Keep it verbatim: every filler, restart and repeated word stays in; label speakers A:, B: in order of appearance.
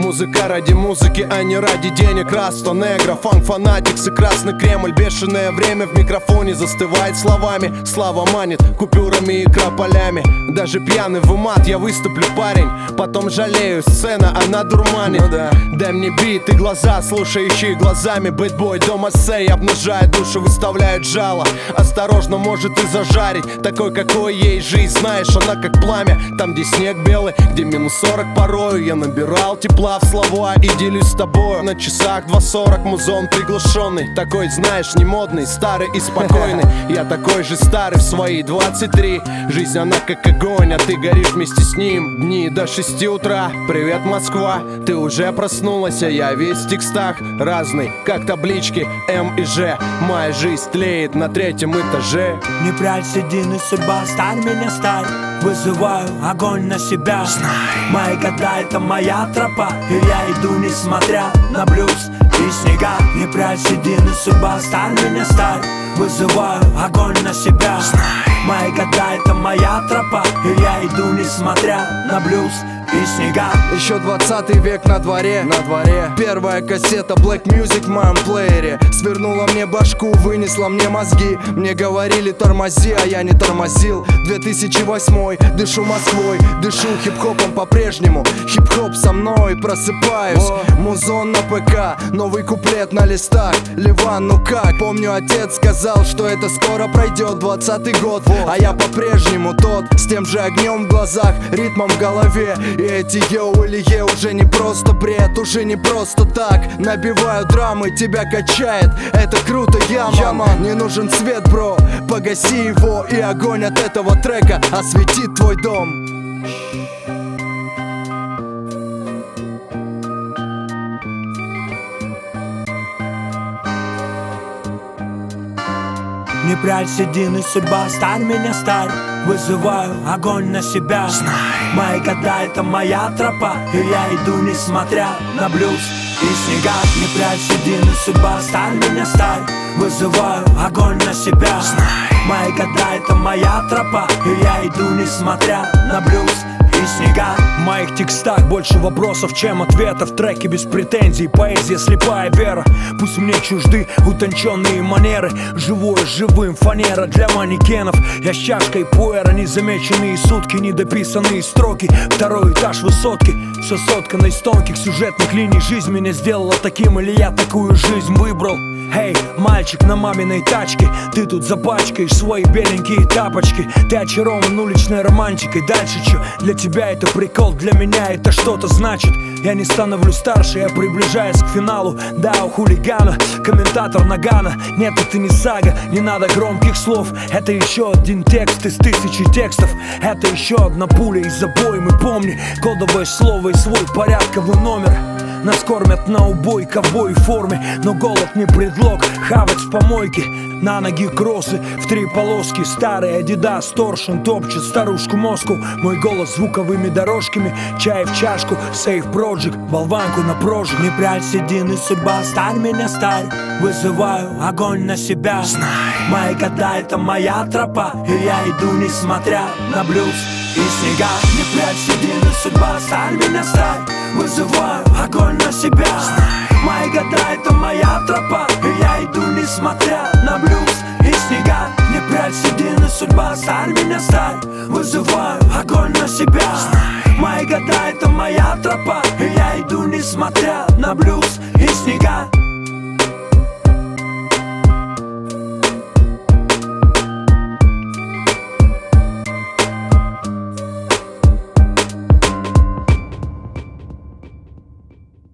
A: Музыка ради музыки, а не ради денег. Расто негро, фанк, фанатикс и красный Кремль. Бешеное время в микрофоне застывает словами. Слава манит купюрами и крополями. Даже пьяный в умат я выступлю, парень. Потом жалею, сцена, она дурманит. Ну да. Дай мне бит и глаза, слушающие глазами. Бэтбой, дома сей, обнажает душу, выставляет жало. Осторожно, может и зажарить. Такой, какой ей жизнь, знаешь, она как пламя. Там, где снег белый, где минус сорок порою. Я набирал тепла в слова и делюсь с тобою. На часах два сорок, музон приглушенный. Такой, знаешь, не модный, старый и спокойный. Я такой же старый в свои двадцать три. Жизнь, она как огонь, а ты горишь вместе с ним. Дни до шести утра, привет, Москва. Ты уже проснулась, а я весь в текстах. Разный, как таблички М и Ж. Моя жизнь тлеет на третьем этаже.
B: Не прячь седины, судьба, старь меня, старь. Вызываю огонь на себя. Знай. Мои года — это моя тропа, и я иду, несмотря на блюз и снега. Не прячь седины, судьба, старь меня, старь. Вызываю огонь на себя. Знай. Мои года — это моя тропа, и я иду, несмотря на блюз и снега.
C: Еще двадцатый век на дворе, на дворе. Первая кассета Black Music в моем плеере. Свернула мне башку, вынесла мне мозги. Мне говорили тормози, а я не тормозил. две тысячи восьмой, дышу Москвой, дышу хип-хопом по-прежнему. Хип-хоп со мной, просыпаюсь. Музон на ПК, новый куплет на листах. Ливан, ну как? Помню, отец сказал, что это скоро пройдет. Двадцатый год, а я по-прежнему тот. С тем же огнем в глазах, ритмом в голове. И эти йоу или е уже не просто бред, уже не просто так. Набиваю драмы, тебя качает, это круто, я ман. Не нужен свет, бро, погаси его, и огонь от этого трека осветит твой дом.
B: Не прячь седины, судьба, старь меня, старь. Вызываю огонь на себя. Знай. Мои года — это моя тропа, и я иду, несмотря на блюз и снега. Не прячь седины, судьба, старь меня, старь. Вызываю огонь на себя. Знай. Мои года — это моя тропа, и я иду, несмотря на блюз и снега.
D: В моих текстах больше вопросов, чем ответов. Треки без претензий, поэзия слепая вера. Пусть мне чужды утонченные манеры. Живое живым, фанера для манекенов. Я с чашкой пуэра, незамеченные сутки, недописанные строки. Второй этаж высотки, все соткано из тонких сюжетных линий. Жизнь меня сделала таким, или я такую жизнь выбрал? Эй, hey, мальчик на маминой тачке, ты тут запачкаешь свои беленькие тапочки. Ты очарован уличной романтикой. Дальше чё? Для тебя это прикол, для меня это что-то значит. Я не становлюсь старше, я приближаюсь к финалу. Да, у хулигана, комментатор Нагана. Нет, это не сага, не надо громких слов. Это еще один текст из тысячи текстов. Это еще одна пуля из обоймы. Помни, кодовое слово и свой порядковый номер. Нас кормят на убой, ковбой в форме, но голод не предлог хавать в помойке. На ноги кроссы в три полоски. Старый Адидас, торшен топчет старушку Москву. Мой голос звуковыми дорожками. Чай в чашку, сейф проджик, болванку на прожиг.
B: Не прячь седины, судьба, старь меня, старь. Вызываю огонь на себя. Знай. Мои года — это моя тропа, и я иду, несмотря на блюз и снега. Не прячь седины, судьба, старь меня, старь. Вызываю огонь на себя. Знай. Мои года — это моя тропа, и я иду, несмотря на блюз и снега. Не прячь седины, судьба, старь меня, старь. Вызываю огонь на себя. Знай. Мои года — это моя тропа, и я иду, несмотря на блюз и снега.